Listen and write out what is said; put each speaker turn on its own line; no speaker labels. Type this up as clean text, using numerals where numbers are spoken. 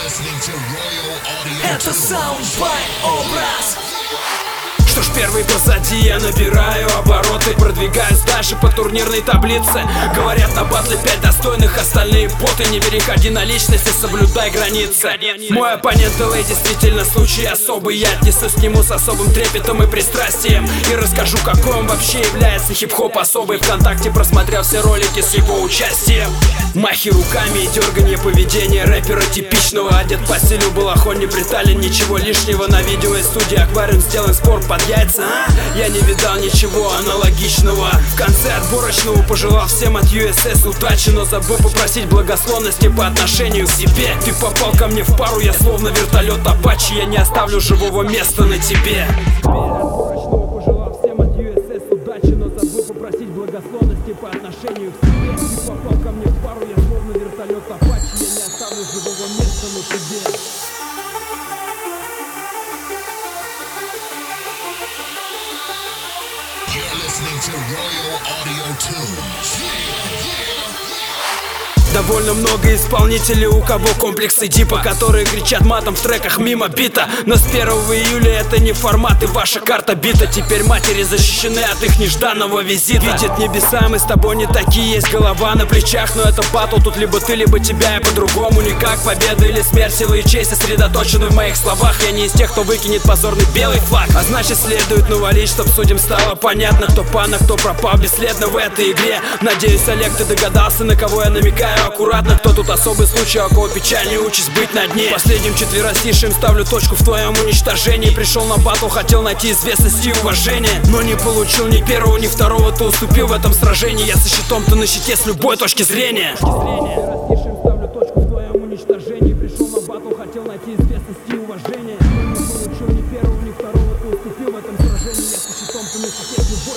Это Soundbite образ.
Что ж, первый позади, я набираю обороты, продвигаюсь дальше по турнирной таблице. Говорят, на батле 5 достойных, остальные боты. Не переходи на личности, соблюдай границы. Мой оппонент LA действительно случай особый. Я отнесусь к нему с особым трепетом и пристрастием, и расскажу, какой он вообще является. Хип-хоп особый, ВКонтакте просмотрел все ролики с его участием. Махи руками и дергание поведения рэпера типичного. Одет по стилю балахон, не притален, ничего лишнего. На видео из студии аквариум сделан спор под яйца, Я не видал ничего аналогичного. В конце отборочного пожелал всем от USS удачи, но забыл попросить благословности по отношению к себе. Ты попал ко мне в пару, я словно вертолет Апачи. Я не оставлю живого места на тебе. Отборочного пожелал всем от USS удачи, но забыл попросить благословности по отношению к себе. Ты попал ко мне в пару, я словно вертолет Апачи. Я не оставлю живого места на тебе.
Listening to Royal Audio Tunes.
Довольно много исполнителей, у кого комплексы дипа, которые кричат матом в треках мимо бита. Но с 1 июля это не формат и ваша карта бита. Теперь матери защищены от их нежданного визита. Видят небеса, мы с тобой не такие, есть голова на плечах. Но это батл, тут либо ты, либо тебя, и по-другому никак. Победа или смерть, сила и честь сосредоточены в моих словах. Я не из тех, кто выкинет позорный белый флаг. А значит, следует навалить, чтоб судьям стало понятно, кто пан, а кто пропал бесследно в этой игре. Надеюсь, Олег, ты догадался, на кого я намекаю. Аккуратно, кто тут особый случай, а у кого печальнее участь быть на дне. Последним четверостишием ставлю точку в твоем уничтожении. Пришел на батл, хотел найти известность и уважение, но не получил ни первого, ни второго. Ты уступил в этом сражении. Я со щитом, ты на щите с любой точки зрения. Ставлю точку в твоем уничтожении. Пришел на батл, хотел найти известность и уважение, но не получил ни первого, ни второго. Ты уступил в этом сражении. Я со щитом, ты на щите с любой